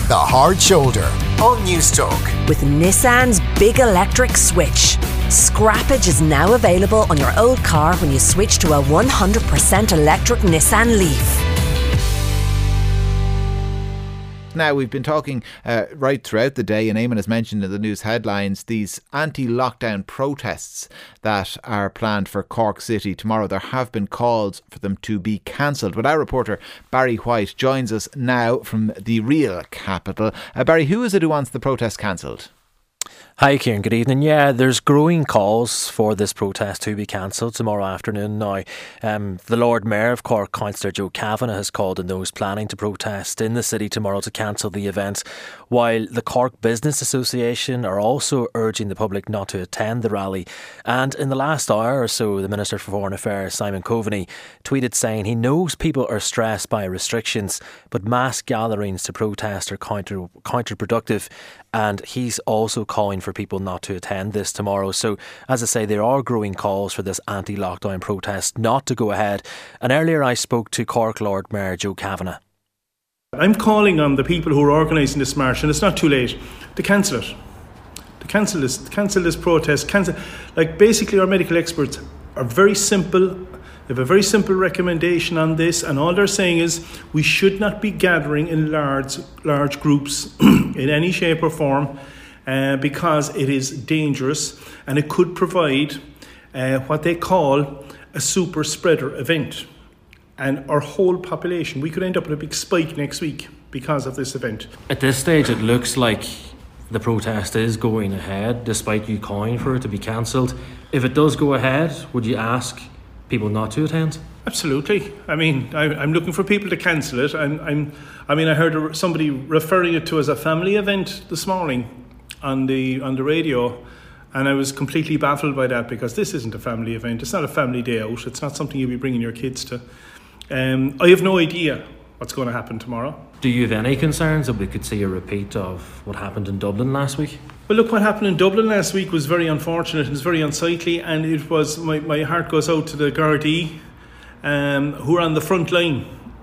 The Hard Shoulder on Newstalk. With Nissan's big electric switch. Scrappage is now available on your old car when you switch to a 100% electric Nissan Leaf. Now, we've been talking right throughout the day, and Eamon has mentioned in the news headlines these anti-lockdown protests that are planned for Cork City tomorrow. There have been calls for them to be cancelled. But our reporter Barry White joins us now from the real capital. Barry, who is it who wants the protest cancelled? Hi Kieran, good evening. Yeah, there's growing calls for this protest to be cancelled tomorrow afternoon. Now, the Lord Mayor of Cork, Councillor Joe Kavanagh, has called on those planning to protest in the city tomorrow to cancel the event, while the Cork Business Association are also urging the public not to attend the rally. And in the last hour or so, the Minister for Foreign Affairs, Simon Coveney, tweeted saying he knows people are stressed by restrictions, but mass gatherings to protest are counterproductive, and he's also calling for people not to attend this tomorrow. So, as I say, there are growing calls for this anti-lockdown protest not to go ahead. And earlier I spoke to Cork Lord Mayor Joe Kavanagh. I'm calling on the people who are organising this march, and it's not too late, to cancel it. To cancel this protest. Basically our medical experts are very simple. They have a very simple recommendation on this, and all they're saying is we should not be gathering in large groups in any shape or form because it is dangerous and it could provide what they call a super spreader event. And our whole population, we could end up with a big spike next week because of this event. At this stage, it looks like the protest is going ahead, despite you calling for it to be cancelled. If it does go ahead, would you ask people not to attend? Absolutely. I mean, I'm looking for people to cancel it. I heard somebody referring it to as a family event this morning on the radio, and I was completely baffled by that because this isn't a family event. It's not a family day out. It's not something you'll be bringing your kids to. I have no idea what's going to happen tomorrow. Do you have any concerns that we could see a repeat of what happened in Dublin last week? Well, look, what happened in Dublin last week was very unfortunate and it's very unsightly, and it was my heart goes out to the Gardaí who are on the front line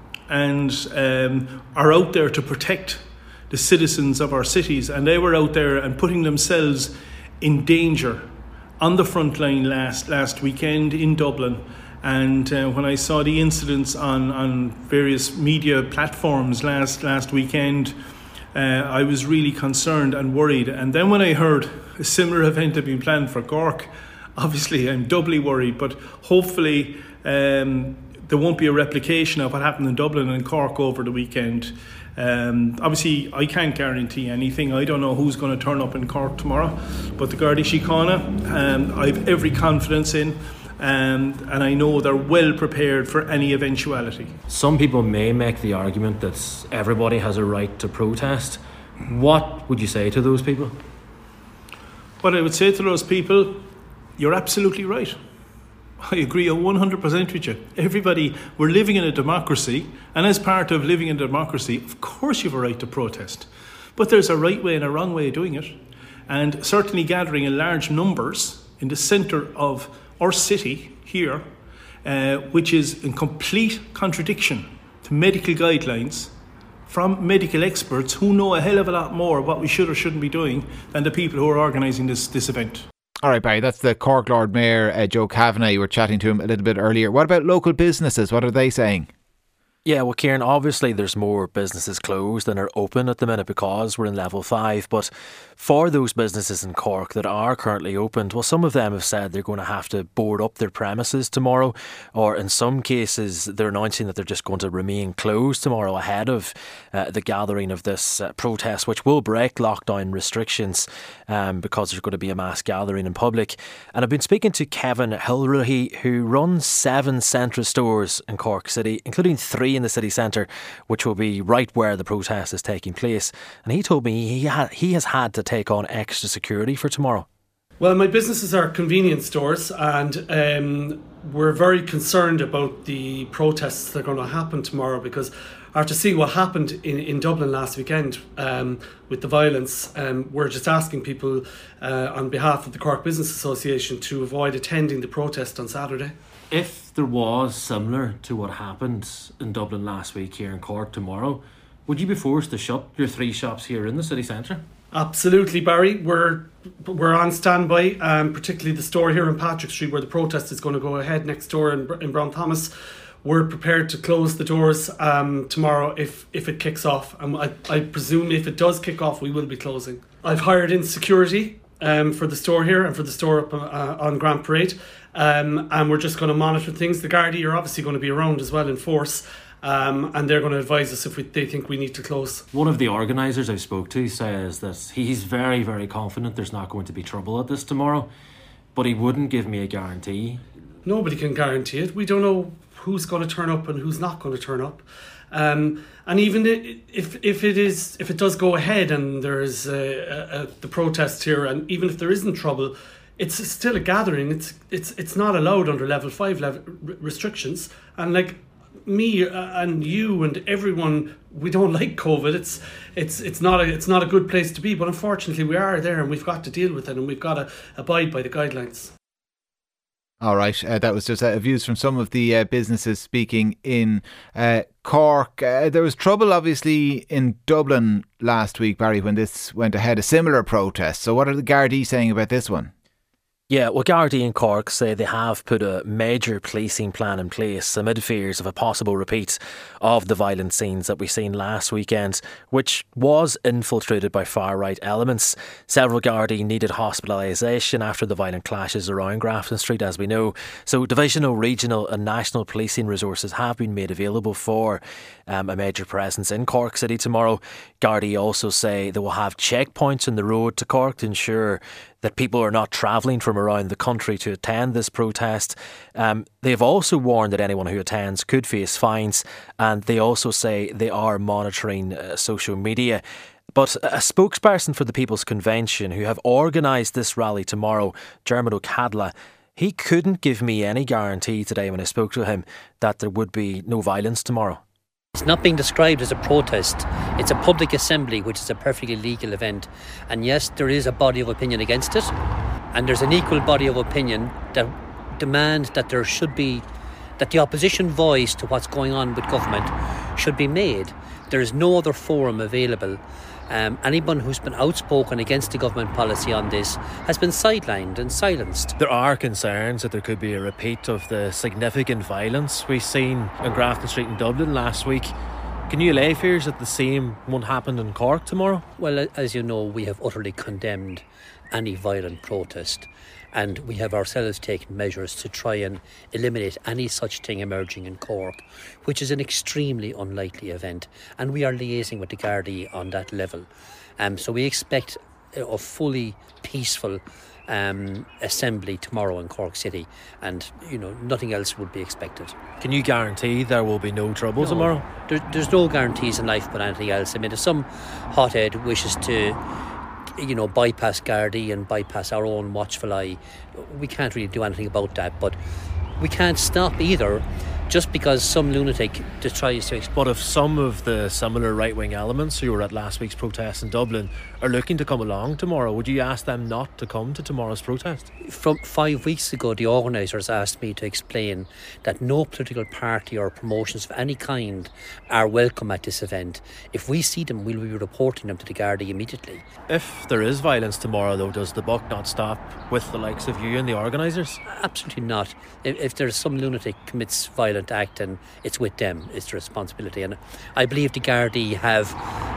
and are out there to protect the citizens of our cities, and they were out there and putting themselves in danger on the front line last weekend in Dublin. And when I saw the incidents on various media platforms last weekend, I was really concerned and worried. And then when I heard a similar event had been planned for Cork, obviously I'm doubly worried. But hopefully there won't be a replication of what happened in Dublin and Cork over the weekend. Obviously I can't guarantee anything. I don't know who's going to turn up in Cork tomorrow. But the Gardaí Síochána, I have every confidence in. And I know they're well prepared for any eventuality. Some people may make the argument that everybody has a right to protest. What would you say to those people? What I would say to those people, you're absolutely right. I agree 100% with you. Everybody, we're living in a democracy, and as part of living in a democracy, of course you have a right to protest. But there's a right way and a wrong way of doing it. And certainly gathering in large numbers in the centre of our city here, which is in complete contradiction to medical guidelines from medical experts who know a hell of a lot more what we should or shouldn't be doing than the people who are organising this event. All right, Barry, that's the Cork Lord Mayor, Joe Kavanagh. You were chatting to him a little bit earlier. What about local businesses? What are they saying? Yeah, well, Kieran, obviously there's more businesses closed than are open at the minute because we're in level 5. But for those businesses in Cork that are currently opened, well, some of them have said they're going to have to board up their premises tomorrow, or in some cases they're announcing that they're just going to remain closed tomorrow ahead of the gathering of this protest, which will break lockdown restrictions because there's going to be a mass gathering in public. And I've been speaking to Kevin Hilrahy, who runs 7 Centra stores in Cork City, including 3 in the city centre, which will be right where the protest is taking place. And he told me he has had to take on extra security for tomorrow. Well, my businesses are convenience stores, and we're very concerned about the protests that are going to happen tomorrow, because after seeing what happened in Dublin last weekend with the violence, we're just asking people on behalf of the Cork Business Association to avoid attending the protest on Saturday. If there was similar to what happened in Dublin last week here in Cork tomorrow, Would you be forced to shut your 3 shops here in the city centre? Absolutely, Barry. We're on standby, particularly the store here in Patrick Street where the protest is going to go ahead next door in Brown Thomas. We're prepared to close the doors tomorrow if it kicks off. And I presume if it does kick off, we will be closing. I've hired in security for the store here and for the store up on Grand Parade. And we're just going to monitor things. The Gardaí are obviously going to be around as well in force. And they're going to advise us if they think we need to close. One of the organisers I spoke to says that he's very, very confident there's not going to be trouble at this tomorrow, but he wouldn't give me a guarantee. Nobody can guarantee it. We don't know who's going to turn up and who's not going to turn up. And even if it does go ahead and there's the protest here, and even if there isn't trouble, it's still a gathering. It's not allowed under level 5 restrictions. And like me and you and everyone, we don't like COVID. It's not a good place to be. But unfortunately, we are there, and we've got to deal with it, and we've got to abide by the guidelines. All right, that was just views from some of the businesses speaking in Cork. There was trouble, obviously, in Dublin last week, Barry, when this went ahead, a similar protest. So what are the Gardaí saying about this one? Yeah, well, Gardaí in Cork say they have put a major policing plan in place amid fears of a possible repeat of the violent scenes that we seen last weekend, which was infiltrated by far-right elements. Several Gardaí needed hospitalisation after the violent clashes around Grafton Street, as we know. So divisional, regional and national policing resources have been made available for a major presence in Cork City tomorrow. Gardaí also say they will have checkpoints on the road to Cork to ensure that people are not travelling from around the country to attend this protest. They have also warned that anyone who attends could face fines, and they also say they are monitoring social media. But a spokesperson for the People's Convention who have organised this rally tomorrow, Dermot O'Cadla, he couldn't give me any guarantee today when I spoke to him that there would be no violence tomorrow. It's not being described as a protest. It's a public assembly, which is a perfectly legal event. And yes, there is a body of opinion against it. And there's an equal body of opinion that demand that there should be, that the opposition voice to what's going on with government should be made. There is no other forum available. Anyone who's been outspoken against the government policy on this has been sidelined and silenced. There are concerns that there could be a repeat of the significant violence we've seen on Grafton Street in Dublin last week. Can you allay fears that the same won't happen in Cork tomorrow? Well, as you know, we have utterly condemned any violent protest, and we have ourselves taken measures to try and eliminate any such thing emerging in Cork, which is an extremely unlikely event, and we are liaising with the Gardaí on that level. So we expect a fully peaceful assembly tomorrow in Cork City, and nothing else would be expected. Can you guarantee there will be no trouble tomorrow? There's no guarantees in life about anything else. I mean, if some hothead wishes to bypass Gardaí and bypass our own watchful eye, we can't really do anything about that. But we can't stop either just because some lunatic just tries to... But if some of the similar right-wing elements who were at last week's protest in Dublin are looking to come along tomorrow, would you ask them not to come to tomorrow's protest? From 5 weeks ago, the organisers asked me to explain that no political party or promotions of any kind are welcome at this event. If we see them, we'll be reporting them to the Gardaí immediately. If there is violence tomorrow, though, does the buck not stop with the likes of you and the organisers? Absolutely not. If there's some lunatic commits violence act, and it's with them, it's the responsibility. And I believe the Gardaí have,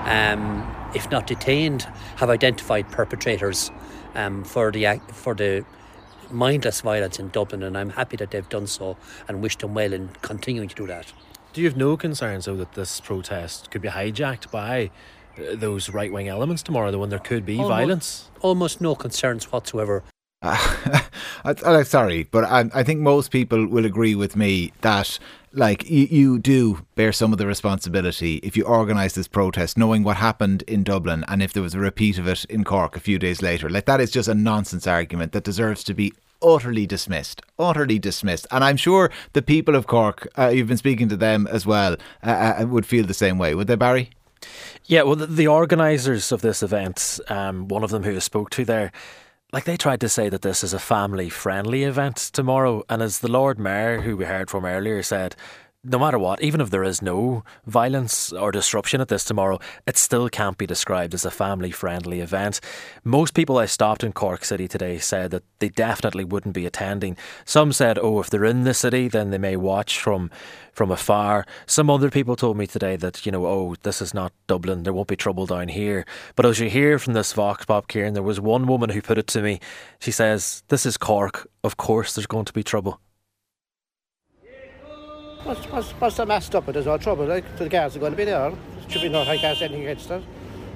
if not detained, have identified perpetrators for the mindless violence in Dublin, and I'm happy that they've done so and wish them well in continuing to do that. Do you have no concerns, though, that this protest could be hijacked by those right-wing elements tomorrow, when there could be violence? Almost no concerns whatsoever. Sorry, but I think most people will agree with me that you do bear some of the responsibility if you organise this protest knowing what happened in Dublin, and if there was a repeat of it in Cork a few days later. That is just a nonsense argument that deserves to be utterly dismissed. And I'm sure the people of Cork, you've been speaking to them as well, would feel the same way, would they, Barry? Yeah, well, the organisers of this event, one of them who I spoke to there, they tried to say that this is a family-friendly event tomorrow, and as the Lord Mayor, who we heard from earlier, said, no matter what, even if there is no violence or disruption at this tomorrow, it still can't be described as a family-friendly event. Most people I stopped in Cork City today said that they definitely wouldn't be attending. Some said, oh, if they're in the city, then they may watch from afar. Some other people told me today that, oh, this is not Dublin, there won't be trouble down here. But as you hear from this Vox Pop, Kieran, there was one woman who put it to me. She says, this is Cork, of course there's going to be trouble. What's the messed up? There's no trouble. The guards are going to be there. Should be no high gas anything against it.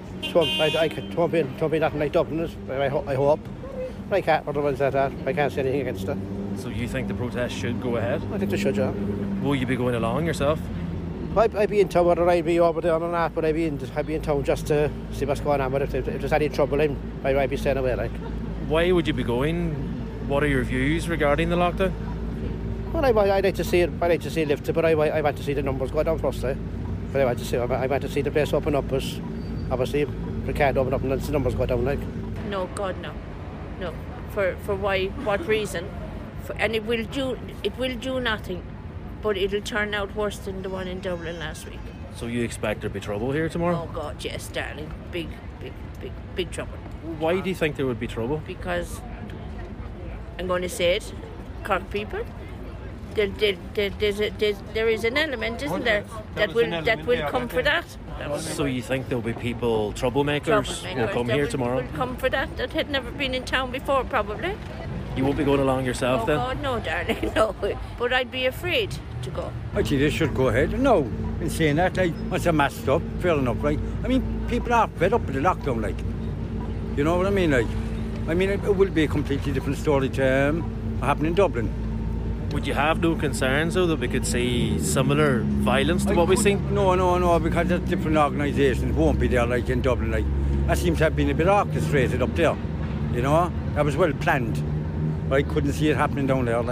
It won't be nothing like Dublin. I hope. I can't. Otherwise, I can't say anything against it. So you think the protest should go ahead? I think they should, yeah. Will you be going along yourself? I'd be in town, whether I'd be over there or not, but I'd be in town just to see what's going on. But if there's any trouble, I'd be staying away. Why would you be going? What are your views regarding the lockdown? Well, I'd like to see it. I'd like to see it lifted, but I want to see the numbers go down first. But I want to see the place open up, as obviously we can't open up and the numbers go down. No, God, no. For why? What reason? And it will do nothing, but it'll turn out worse than the one in Dublin last week. So you expect there'll be trouble here tomorrow? Oh God, yes, darling, big trouble. Why do you think there would be trouble? Because I'm going to say it, Cork people. There is an element, isn't there, that will come for that. So you think there'll be people, troublemakers will come here tomorrow? Will come for that had never been in town before, probably. You won't be going along yourself then? Oh God, no, darling, no. But I'd be afraid to go. I think they should go ahead. No, in saying that, once they're masked up, fair enough, right? I mean, people are fed up with the lockdown, You know what I mean, it will be a completely different story to what happened in Dublin. Would you have no concerns, though, that we could see similar violence to what we've seen? No, because there's different organisations won't be there, in Dublin, That seems to have been a bit orchestrated up there, That was well planned. I couldn't see it happening down there,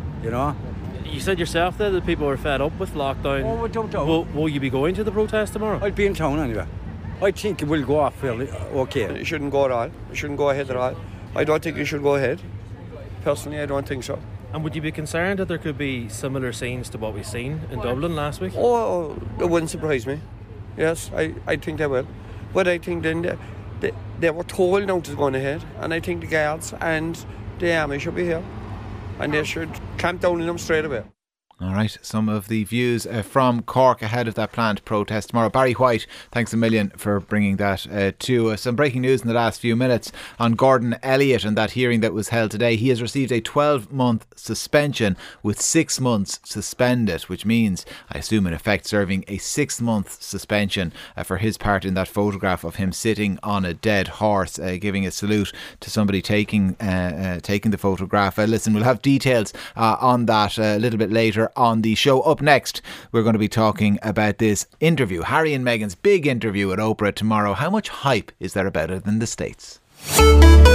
You said yourself there that people are fed up with lockdown. Oh, I don't know. Will you be going to the protest tomorrow? I'll be in town anyway. I think it will go off fairly okay. It shouldn't go at all. It shouldn't go ahead at all. I don't think it should go ahead. Personally, I don't think so. And would you be concerned that there could be similar scenes to what we've seen in Dublin last week? Oh, it wouldn't surprise me. Yes, I think they will. But I think then they were told now to go ahead, and I think the guards and the army should be here, and they should clamp down on them straight away. All right, some of the views from Cork ahead of that planned protest tomorrow. Barry White, thanks a million for bringing that to us. Some breaking news in the last few minutes on Gordon Elliott and that hearing that was held today. He has received a 12-month suspension with 6 months suspended, which means, I assume in effect, serving a 6-month suspension for his part in that photograph of him sitting on a dead horse, giving a salute to somebody taking the photograph. Listen, we'll have details on that a little bit later on the show. Up next, we're going to be talking about this interview, Harry and Meghan's big interview at Oprah tomorrow. How much hype is there about it in the States?